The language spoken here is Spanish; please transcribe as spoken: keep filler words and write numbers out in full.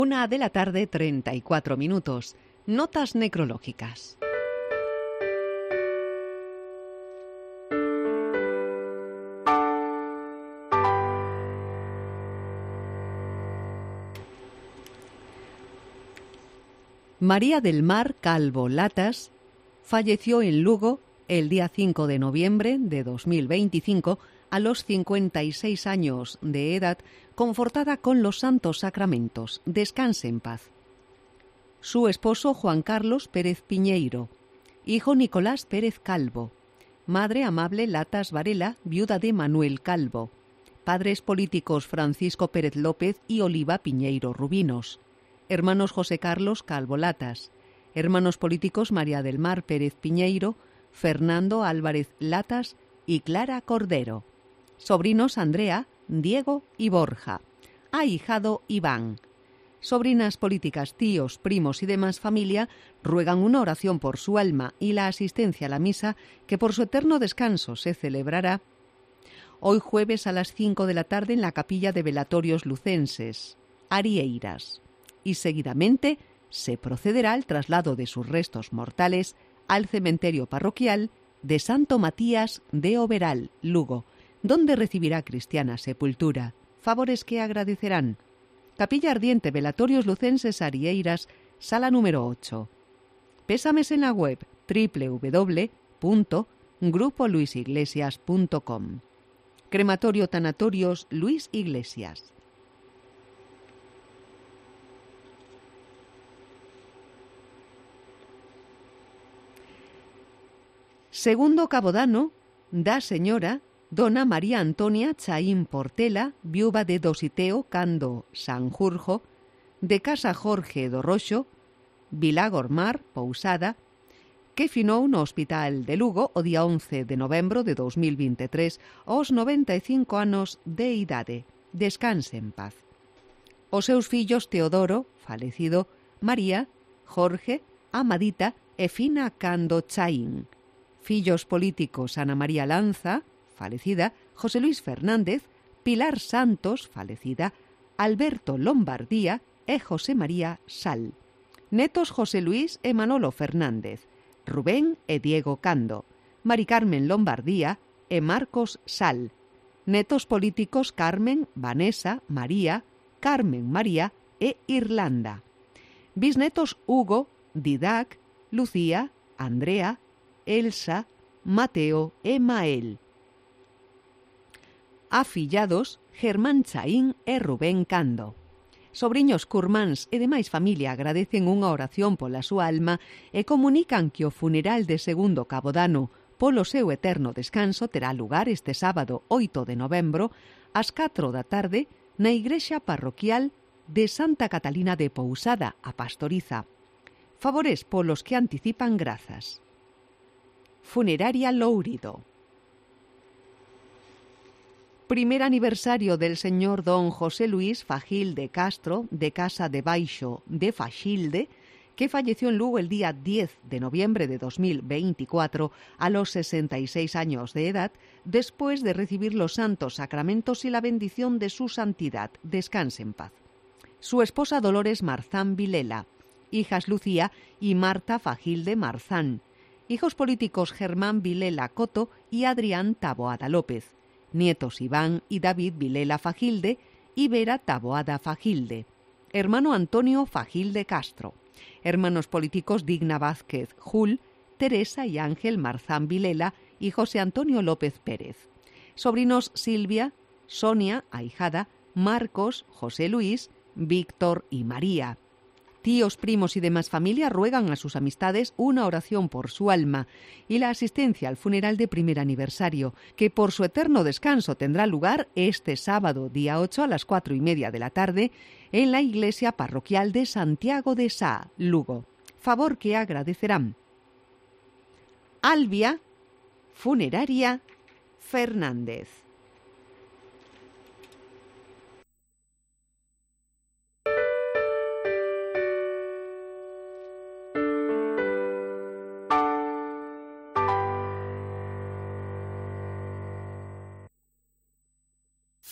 Una de la tarde, treinta y cuatro minutos. Notas necrológicas. María del Mar Calvo Latas falleció en Lugo el día cinco de noviembre de dos mil veinticinco a los cincuenta y seis años de edad, confortada con los santos sacramentos. Descanse en paz. Su esposo Juan Carlos Pérez Piñeiro, hijo Nicolás Pérez Calvo, madre Amable Latas Varela, viuda de Manuel Calvo, padres políticos Francisco Pérez López y Oliva Piñeiro Rubinos, hermanos José Carlos Calvo Latas, hermanos políticos María del Mar Pérez Piñeiro, Fernando Álvarez Latas y Clara Cordero, sobrinos Andrea, Diego y Borja, ahijado Iván. Sobrinas políticas, tíos, primos y demás familia ruegan una oración por su alma y la asistencia a la misa que por su eterno descanso se celebrará hoy jueves a las cinco de la tarde en la capilla de velatorios lucenses, Arieiras, y seguidamente se procederá al traslado de sus restos mortales al cementerio parroquial de Santo Matías de Oberal, Lugo, donde recibirá cristiana sepultura, favores que agradecerán. Capilla Ardiente, Velatorios Lucenses Arieiras, sala número ocho. Pésames en la web doble u doble u doble u punto grupo luis iglesias punto com. Crematorio Tanatorios Luis Iglesias. Segundo cabodano da señora dona María Antonia Chaín Portela, viuda de Dositeo Cando Sanjurjo, de Casa Jorge do Roxo, Vilagormar, Pousada, que finou no Hospital de Lugo o día once de novembro de dos mil veintitrés aos noventa e cinco anos de idade. Descanse en paz. Os seus fillos Teodoro, falecido, María, Jorge, Amadita e Fina Cando Chaín. Fillos políticos Ana María Lanza, falecida, José Luis Fernández, Pilar Santos, falecida, Alberto Lombardía e José María Sal. Netos José Luis e Manolo Fernández, Rubén e Diego Cando, Mari Carmen Lombardía e Marcos Sal. Netos políticos Carmen, Vanessa, María, Carmen María e Irlanda. Bisnetos Hugo, Didac, Lucía, Andrea, Elsa, Mateo e Mael. Afillados Germán Chaín e Rubén Cando. Sobriños curmáns e demais familia agradecen unha oración pola súa alma e comunican que o funeral de segundo cabodano polo seu eterno descanso terá lugar este sábado oito de novembro ás catro da tarde na igrexa parroquial de Santa Catalina de Pousada, a Pastoriza. Favores polos que anticipan grazas. Funeraria Lourido. Primer aniversario del señor don José Luis Fagilde Castro, de Casa de Baixo de Faxilde, que falleció en Lugo el día diez de noviembre de dos mil veinticuatro a los sesenta y seis años de edad, después de recibir los santos sacramentos y la bendición de su santidad. Descanse en paz. Su esposa Dolores Marzán Vilela, hijas Lucía y Marta Fagilde Marzán, hijos políticos Germán Vilela Coto y Adrián Taboada López, nietos Iván y David Vilela Fagilde y Vera Taboada Fagilde, hermano Antonio Fagilde Castro, hermanos políticos Digna Vázquez Jul, Teresa y Ángel Marzán Vilela y José Antonio López Pérez, sobrinos Silvia, Sonia, ahijada, Marcos, José Luis, Víctor y María. Tíos, primos y demás familia ruegan a sus amistades una oración por su alma y la asistencia al funeral de primer aniversario, que por su eterno descanso tendrá lugar este sábado, día ocho, a las cuatro y media de la tarde, en la iglesia parroquial de Santiago de Sá, Lugo. Favor que agradecerán. Albia, Funeraria Fernández.